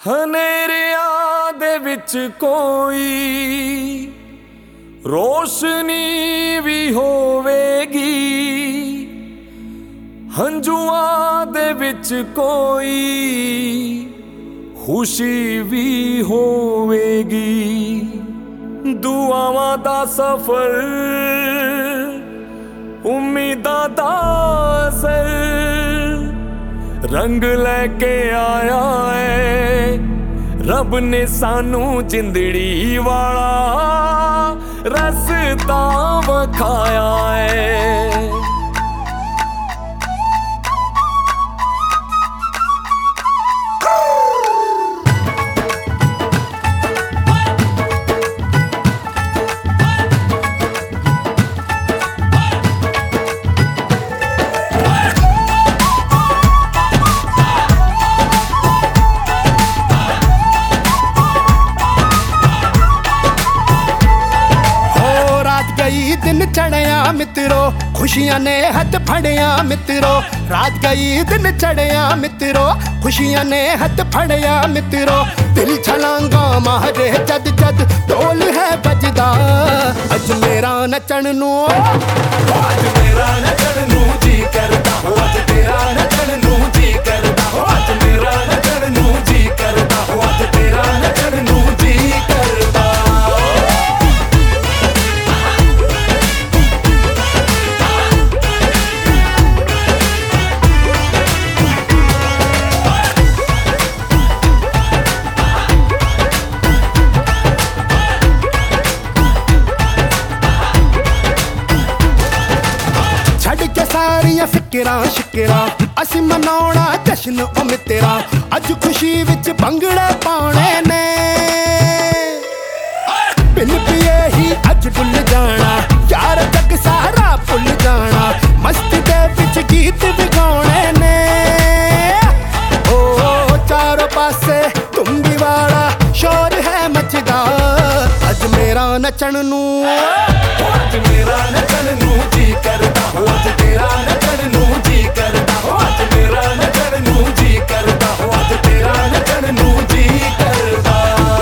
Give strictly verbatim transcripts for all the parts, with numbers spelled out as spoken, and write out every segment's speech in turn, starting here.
ਹਨੇਰਿਆਂ ਦੇ ਵਿੱਚ ਕੋਈ ਰੋਸ਼ਨੀ ਵੀ ਹੋਵੇਗੀ, ਹੰਝੂਆਂ ਦੇ ਵਿੱਚ ਕੋਈ ਖੁਸ਼ੀ ਵੀ ਹੋਵੇਗੀ। ਦੁਆਵਾਂ ਦਾ ਸਫ਼ਰ, ਉਮੀਦਾਂ ਦਾ ਅਸਰ रंग लैके आया है रब ने सानू जिंदड़ी वाला रस्ता वखाया है। दिन चढ़िया मित्रो खुशियां ने हथ फड़िया मित्रो, रात गई दिन चढ़िया मित्रो खुशियां ने हथ फड़िया मित्रो। दिल छलांगा मारे जद जद ढोल है बजदा, अज मेरा नचन नू अज मेरा नचन नू जी करदा, अज तेरा नचन नू जी करदा, अज मेरा नचन नू जी करदा, अज तेरा नचन नू जी करदा। सारियां फिकरां शिकरां असी मनाउणा जश्न ओ मित्रा, अज खुशी विच भंगड़े पाने ने बिन पिए ही अज डुल जाना, यार जग सारा भुल जाना, मस्ती दे विच गीत भी गाने ने। ओ चारों पासे तुम्बी वाला शोर है मचदा, अज मेरा नचन नू अज मेरा नचन नू जी करदा, अज तेरा नचन नू जी करदा, अज मेरा नचन नू जी करदा, अज तेरा नचन नू जी करदा।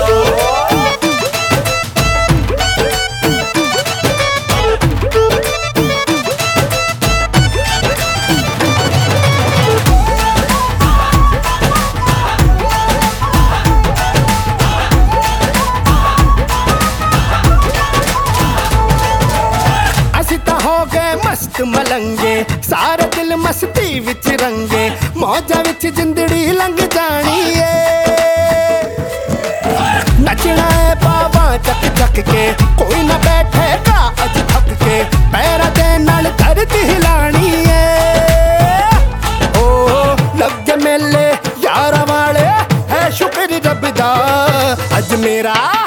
मस्त मलंगे सारे दिल मस्ती विच रंगे, मौजा विच जिंदड़ी लंघ जानी है। नचना है बाबा चक चक के, कोई ना बैठेगा अज थक के, पैरा दे नाल धरती हिलानी है। ओ लग मेले यारा वाले है शुक्र रब दा, अज मेरा